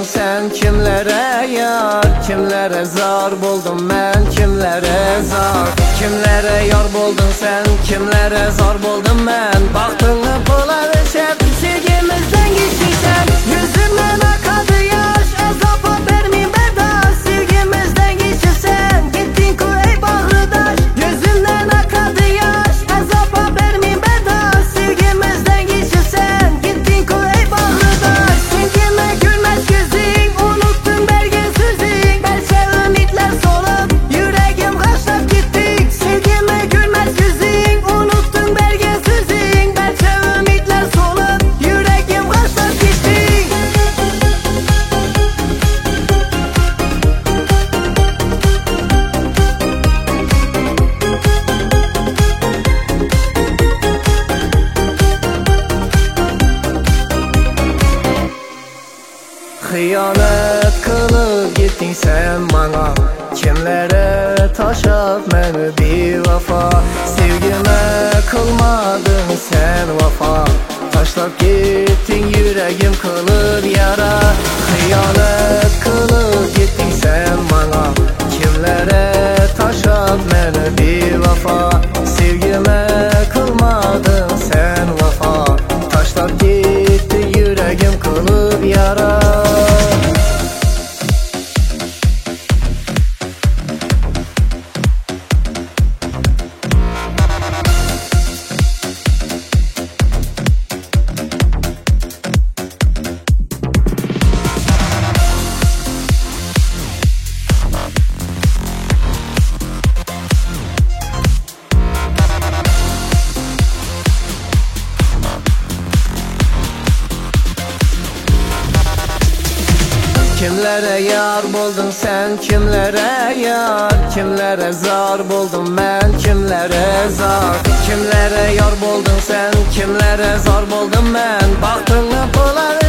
sen, kimlere yar, kimlere zar buldum ben, kimlere zar. Kimlere yar buldun sen, kimlere zar buldum ben. Baktığını pula düşer, sevgimizden geçtin sen. Yüzümden akadı yaş, azapa vermeyeyim berdaş. Sevgimizden geçtin sen, gittin kuvey bağrıdaş. Yüzümden akadı yaş, azapa vermeyeyim berdaş. Sevgimizden geçtin sen, gittin kuvey bağrıdaş. Sevgime gülmez gözün, unuttun belgen sözün. Belki ümitler solup, yüreğim kaçlap gittik. Sevgime gülmez gözün, unuttun belgen sözün. Belki ümitler solup, yüreğim kaçlap gittik. Hıyanet kılıp gittin sen bana, kimlere taşıp beni bir vefa. Sevgime kılmadın sen vefa, taşlap gittin yüreğim kılıp yara. Hıyanet kılıp gittin sen bana, kimlere taşıp beni bir vefa. Sevgime kılmadın sen vefa, taşlap gittin yüreğim kılıp yara. Kimlere yar buldun sen, kimlere yar, kimlere zar buldum ben, kimlere zar. Kimlere yar buldun sen, kimlere zar buldum ben. Baktığını pula